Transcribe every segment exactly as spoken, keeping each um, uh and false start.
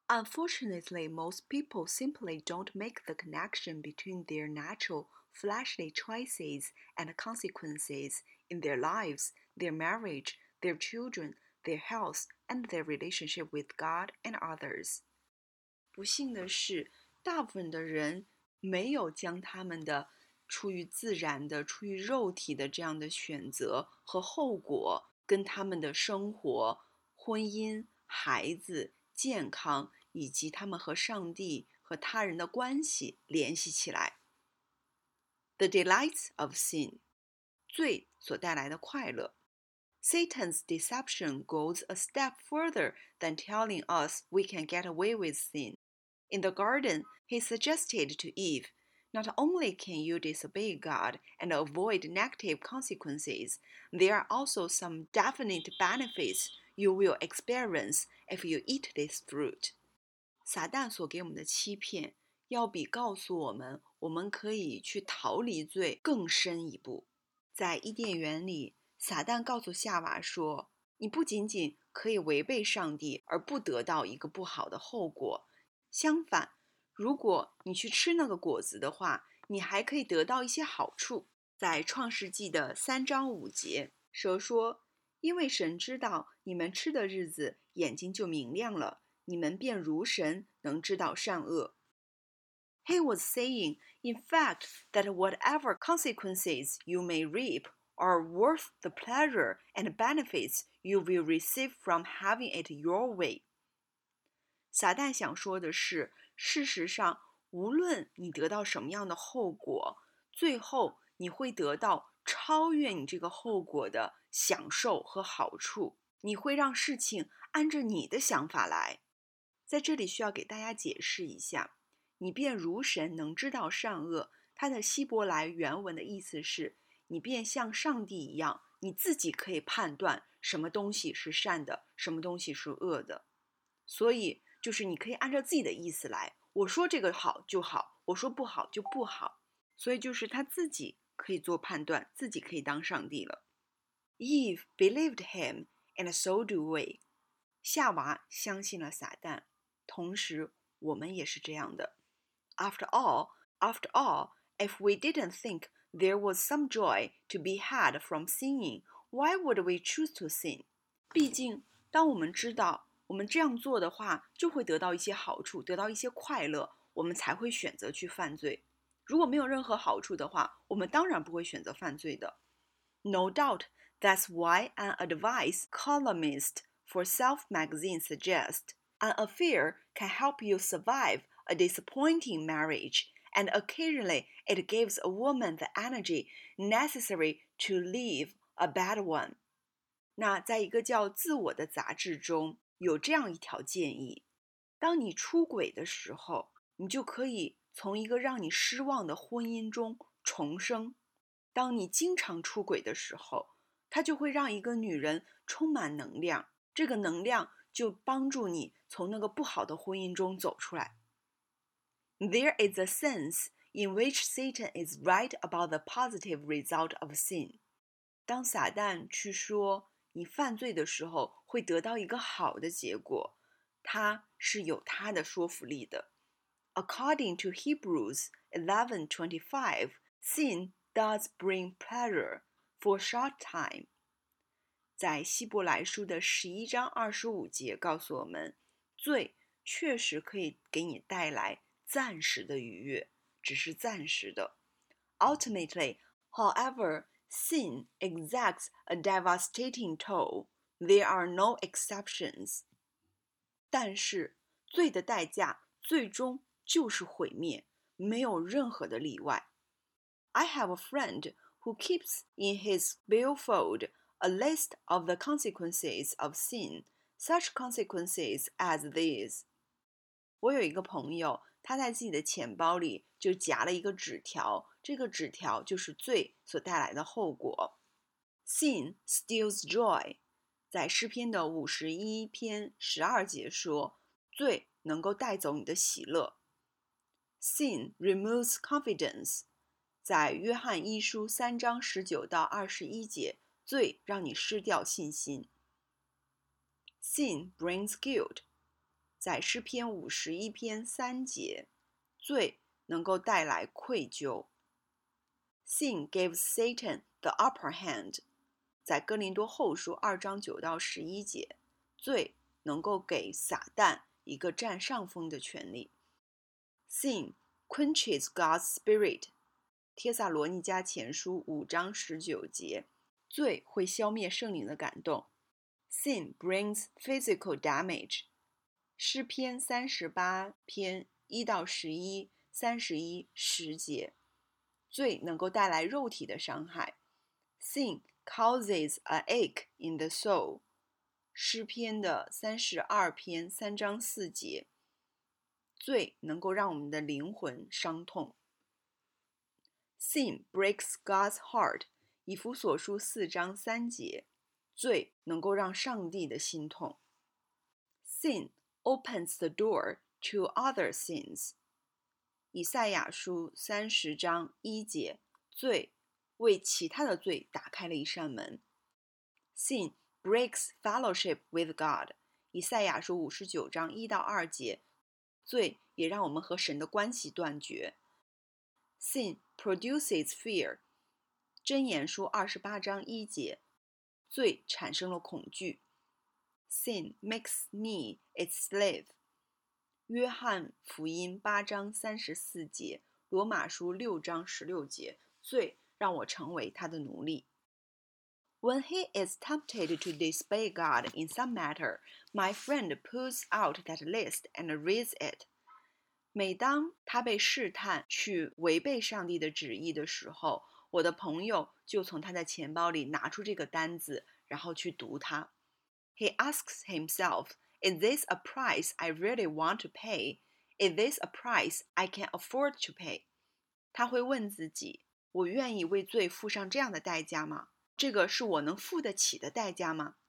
Unfortunately, most people simply don't make the connection between their natural, fleshly choices and consequences in their lives, their marriage, their children, their health, and their relationship with God and others. 不幸的是，大部分的人没有将他们的出于自然的、出于肉体的这样的选择和后果，跟他们的生活、婚姻、孩子、健康以及他们和上帝和他人的关系联系起来。The delights of sin， 罪所带来的快乐。Satan's deception goes a step further than telling us we can get away with sin. In the garden, he suggested to Eve, not only can you disobey God and avoid negative consequences, there are also some definite benefits you will experience if you eat this fruit. 撒旦所给我们的欺骗，要比告诉我们我们可以去逃离罪更深一步。在伊甸园里，撒旦告诉夏娃说，你不仅仅可以违背上帝而不得到一个不好的后果，相反，如果你去吃那个果子的话，你还可以得到一些好处。在创世纪的三章五节，蛇说，因为神知道你们吃的日子眼睛就明亮了，你们便如神，能知道善恶。He was saying, in fact, that whatever consequences you may reap are worth the pleasure and benefits you will receive from having it your way. 撒旦想说的是，事实上，无论你得到什么样的后果，最后你会得到超越你这个后果的享受和好处。你会让事情按着你的想法来。在这里需要给大家解释一下，你便如神能知道善恶，它的希伯来原文的意思是，你便像上帝一样，你自己可以判断什么东西是善的，什么东西是恶的。所以就是你可以按照自己的意思来，我说这个好就好，我说不好就不好。所以就是他自己可以做判断，自己可以当上帝了。Eve believed him, and so do we. 夏娃相信了撒旦，同时我们也是这样的。After all, after all, if we didn't think there was some joy to be had from sinning, why would we choose to sin? 毕竟，当我们知道我们这样做的话，就会得到一些好处，得到一些快乐，我们才会选择去犯罪。如果没有任何好处的话，我们当然不会选择犯罪的。No doubt, that's why an advice columnist for Self magazine suggests an affair can help you survive a disappointing marriage, and occasionally it gives a woman the energy necessary to leave a bad one. 那在一个叫自我的杂志中，有这样一条建议，当你出轨的时候，你就可以从一个让你失望的婚姻中重生。当你经常出轨的时候，它就会让一个女人充满能量，这个能量就帮助你从那个不好的婚姻中走出来。There is a sense in which Satan is right about the positive result of sin. 当撒旦去说你犯罪的时候会得到一个好的结果，他是有他的说服力的。According to Hebrews eleven twenty-five, sin does bring pleasure for a short time. 在希伯来书的十一章二十五节告诉我们，罪确实可以给你带来暂时的愉悦，只是暂时的。Ultimately, however, sin exacts a devastating toll. There are no exceptions. 但是罪的代价最终就是毁灭，没有任何的例外。I have a friend who keeps in his billfold a list of the consequences of sin, such consequences as these. 我有一个朋友，他在自己的钱包里就夹了一个纸条，这个纸条就是罪所带来的后果。Sin steals joy. 在诗篇的五十一篇十二节说，罪能够带走你的喜乐。Sin removes confidence. 在约翰一书三章十九到二十一节，罪让你失掉信心。Sin brings guilt. 在诗篇五十一篇三节，罪能够带来愧疚。Sin gives Satan the upper hand， 在哥林多后书二章九到十一节，罪能够给撒旦一个占上风的权利。Sin quenches God's spirit， 帖撒罗尼迦前书五章十九节，罪会消灭圣灵的感动。Sin brings physical damage， 诗篇三十八篇一到十一、三十一、十节，罪能够带来肉体的伤害。Sin causes an ache in the soul， 诗篇的三十二篇三章四节，罪能够让我们的灵魂伤痛。Sin breaks God's heart， 以弗所书四章三节，罪能够让上帝的心痛。Sin opens the door to other sins， 以赛亚书三十章一节，罪为其他的罪打开了一扇门。Sin breaks fellowship with God， 以赛亚书五十九章一到二节，罪也让我们和神的关系断绝。Sin produces fear， 箴言书二十八章一节，罪产生了恐惧。Sin makes me its slave， 约翰福音八章三十四节，罗马书六章十六节，罪让我成为他的奴隶。When he is tempted to disobey God in some matter, my friend pulls out that list and reads it. 每当他被试探去违背上帝的旨意的时候，我的朋友就从他的钱包里拿出这个单子，然后去读它。He asks himself, is this a price I really want to pay? Is this a price I can afford to pay? 他会问自己，我愿意为罪付上这样的代价吗？这个是我能付得起的代价吗？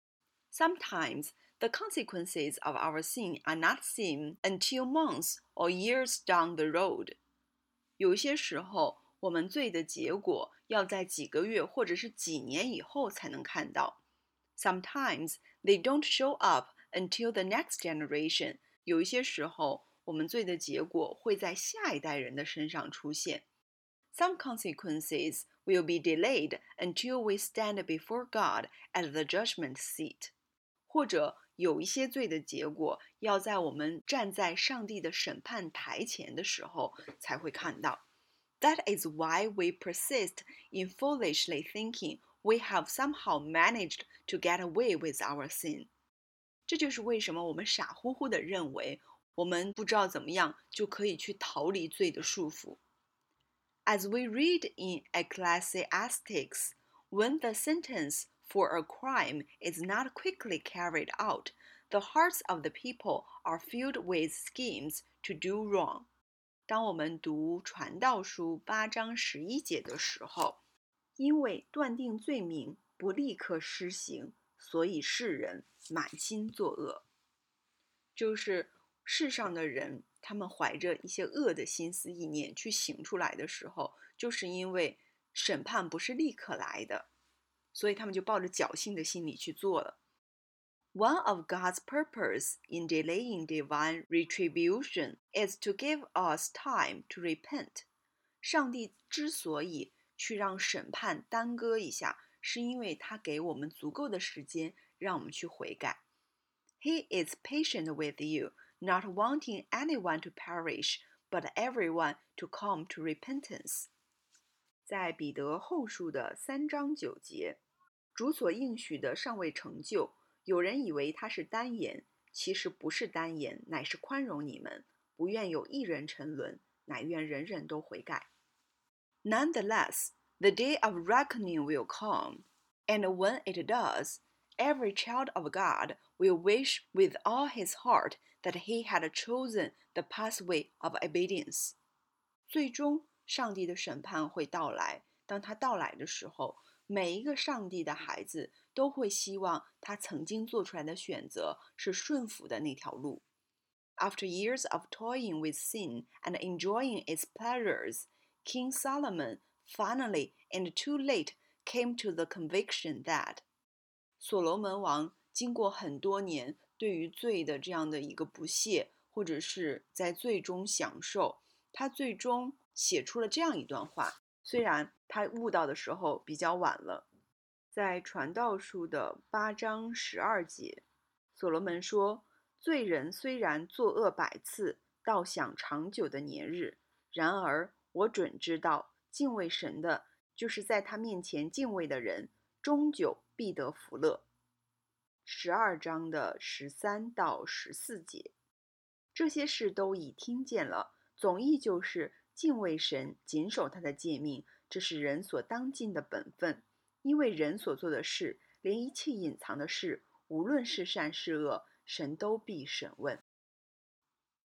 Sometimes the consequences of our sin are not seen until months or years down the road. 有些时候，我们罪的结果要在几个月或者是几年以后才能看到。Sometimes they don't show up until the next generation. 有一些时候，我们罪的结果会在下一代人的身上出现。Some consequences will be delayed until we stand before God at the judgment seat. 或者有一些罪的结果要在我们站在上帝的审判台前的时候才会看到。That is why we persist in foolishly thinking we have somehow managed to get away with our sin. 这就是为什么我们傻乎乎地认为我们不知道怎么样就可以去逃离罪的束缚。As we read in Ecclesiastes, when the sentence for a crime is not quickly carried out, the hearts of the people are filled with schemes to do wrong. 当我们读传道书八章十一节的时候，因为断定罪名不立刻施行，所以世人满心作恶。就是世上的人，他们怀着一些恶的心思意念去行出来的时候，就是因为审判不是立刻来的，所以他们就抱着侥幸的心理去做了。One of God's purpose in delaying divine retribution is to give us time to repent. 上帝之所以去让审判耽搁一下，是因为他给我们足够的时间让我们去悔改。He is patient with you, not wanting anyone to perish, but everyone to come to repentance. 在彼得后书的三章九节，主所应许的尚未成就，有人以为他是单言，其实不是单言，乃是宽容你们，不愿有一人沉沦，乃愿人人都悔改。Nonetheless, the day of reckoning will come, and when it does, every child of God will wish with all his heart that he had chosen the pathway of obedience. 最终，上帝的审判会到来。当他到来的时候，每一个上帝的孩子都会希望他曾经做出来的选择是顺服的那条路。After years of toying with sin and enjoying its pleasures, King Solomon finally and too late came to the conviction that 所罗门王经过很多年对于罪的这样的一个不屑，或者是在罪中享受，他最终写出了这样一段话。虽然他悟到的时候比较晚了，在传道书的八章十二节，所罗门说：罪人虽然作恶百次，倒享长久的年日，然而我准知道，敬畏神的，就是在他面前敬畏的人，终久必得福乐。十二章的十三到十四节，这些事都已听见了，总意就是敬畏神，谨守他的诫命，这是人所当尽的本分。因为人所做的事，连一切隐藏的事，无论是善是恶，神都必审问。